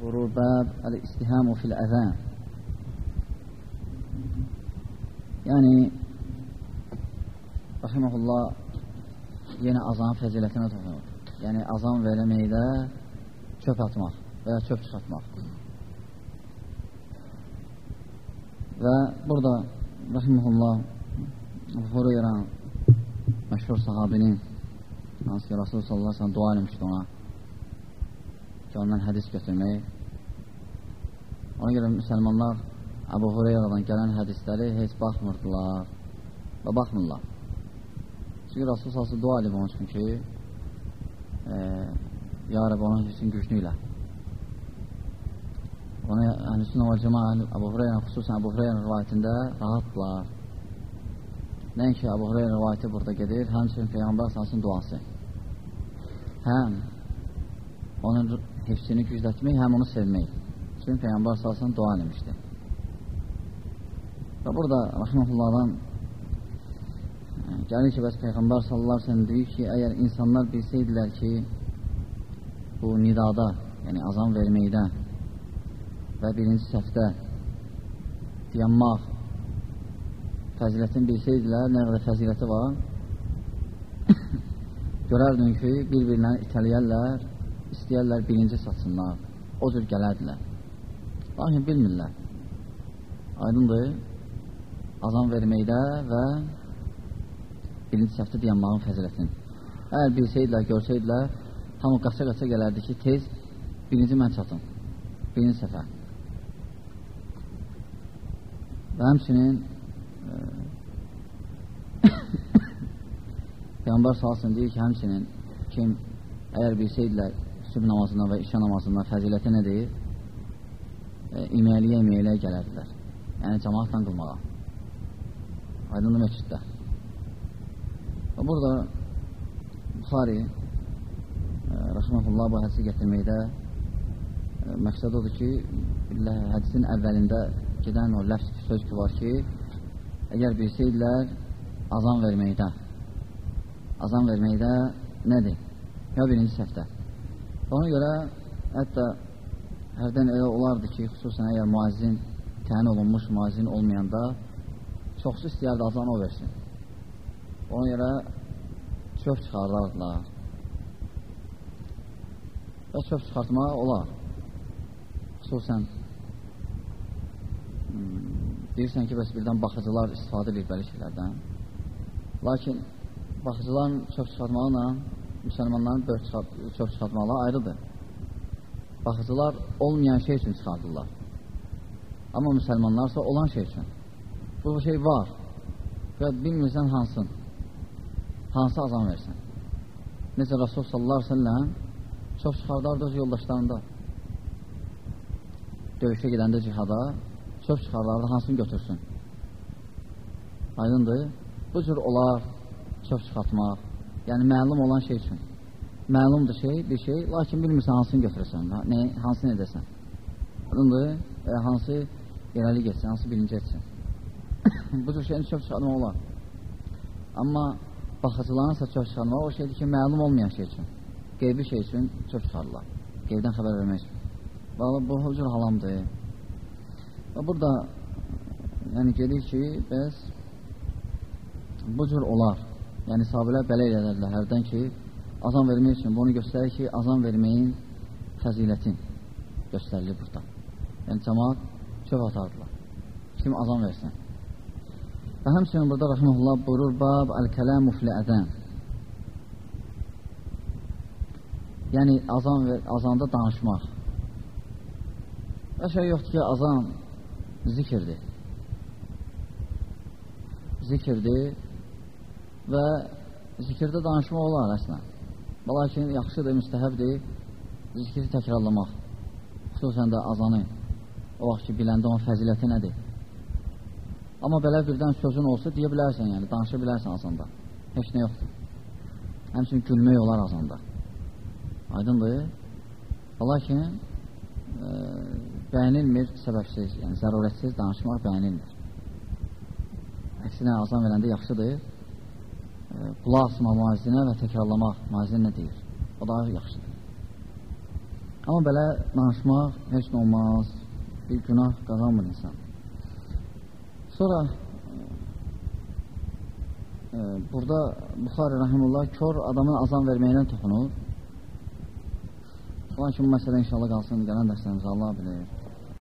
Vurur bəb əl-istihamu fil-əzən. Yəni, rahiməhullah, yenə azanın fəzilətinə toxunur. Yəni, azan verəməkdə çöp atmaq və ya çöp çıxartmaq. Və burada, rahiməhullah, Hureyra, məşhur sahabinin, hansı ki, Rasulullah sallallahu aleyhi ve sellem dua eləmişdi ona ki, ondan hədis götürmək. Ona görə müsəlmanlar Əbu Hureyradan gələn hədisləri heç baxmırdılar və baxmırlar. Çünki Rasulullah sallallahu aleyhi ve sellem dua edib onun üçün ki, Ya Rabbi onun üçün güclü ilə. Ona Əhl-i və Cəmaə Əbu Hureyra, xüsusən Əbu Hureyra rivayətində rahatlar. Nəinki Əbu Hureyra rivayəti burada gedir, həmçinin Peyğəmbər sallallahu duası. Həm onun hifzini güclətmək, həm onu sevmək. Çünki Peyğəmbər sallallahu dua eləmişdi. Və burada Rahiməhullahdan gəlir ki, bəs Peyğəmbər sallallahu deyir ki, əgər insanlar bilsəydilər ki, bu nidada, yəni azan verməkdə və birinci səhvdə dayanmaq fəzilətini bilsəydilər, nə qədər fəziləti var, görərdin ki, bir-birlərini itələyərlər, istəyərlər birinci satsınlar, o cür gələrdilər. Lakin bilmirlər. Aydındır, azan verməkdə və birinci səhvdə dayanmağın fəzilətini. Əgər bilsəydilər, görsəydilər, hamı qaça-qaça gələrdi ki, tez birinci mən çatım, birinci səfər. Və həmçinin Peyğəmbər sallallahu deyir ki, həmçinin kim əgər bilsəydilər sübh namazından və işə namazından fəziləti nədir? İməliyə gələrdilər. Yəni cəmaatla qılmağa. Aydınlı məsciddə. Və burada Buxari Rəhməhullah bu hədisi gətirməkdə məqsəd odur ki, hədisin əvvəlində gedən o ləfz söz ki var ki, əgər bilsəydilər azan verməkdə nədir? Ya birinci səhvdə. Ona görə hətta hərdən elə olardı ki, xüsusən əgər müəzzin təyin olunmuş müəzzin olmayanda çoxsu istəyərdi azan o versin. Ona görə çöp çıxardardılar. Və çöp çıxartmaq olar. Xüsusən deyirsən ki, bəs birdən baxıcılar istifadə edir belə şeylərdən. Lakin baxıcıların çöp çıxartmaqla müsəlmanların çöp çıxartmaqla ayrıdır. Baxıcılar olmayan şey üçün çıxardırlar. Amma müsəlmanlarsa olan şey üçün. Bu şey var və bilmirsən hansın, hansı azam versin. Necə Rasul sallallahu aleyhi ve sellem çöp çıxardardı öz yoldaşlarında. Döyüşə gedəndə cihada çöp çıxardardı, hansını götürsün. Aydındır. Bu cür olar çöp çıxartmaq. Yəni məlum olan şey üçün. Məlumdur şey, bir şey, lakin bilmirsən hansını götürəsən, hansını edəsən. Aydındır. Hansı irəli geçsin, hansı birinci etsin. Bu cür şeyin çöp çıxartmaq olar. Amma baxıcılarınsa çöp çıxartmaq o şeydir ki, məlum olmayan şey üçün. Qeybi şey üçün çöp çıxarırlar. Qeybdən xəbər vermək üçün. Bu cür halamdır. Və burada yəni gedir ki, bəs bu cür olar. Yəni sahabələr belə edərlər hərdən ki, azan vermək üçün bunu göstərir ki, azan verməyin fəzilətin göstərilir burada. Yəni cəmaat çöp atardılar. Kim azan versin. Və həmçinin burada Rəhməhullah buyurur, Bab əl-kələmu fil-əzən. Yəni azanda danışmaq. Və şey yoxdur ki, azan zikirdir. Zikirdir və zikirdə danışmaq olar əslən. Lakin yaxşıdır, müstəhəbdir zikri təkrarlamaq. Xüsusən də azanı o vaxt ki, biləndə onun fəziləti nədir? Amma belə birdən sözün olsa deyə bilərsən, yəni danışa bilərsən azanda. Heç nə yoxdur. Həmçinin gülmək olar azanda. Aydındır. Lakin bəyənilmir səbəbsiz, yəni zərurətsiz danışmaq bəyənilmir. Əksinə azan verəndə yaxşıdır. Qulaq asmaq müəzzinə və təkrarlamaq müəzzin nə deyir? O da yaxşıdır. Amma belə danışmaq heç nə olmaz, bir günah qazanmır insan. Sonra burada Buxari Rəhimullah kör adamın azan verməyinə toxunur. Lakin bu məsələ inşallah qalsın, gələn dərslərimizə Allah bilir.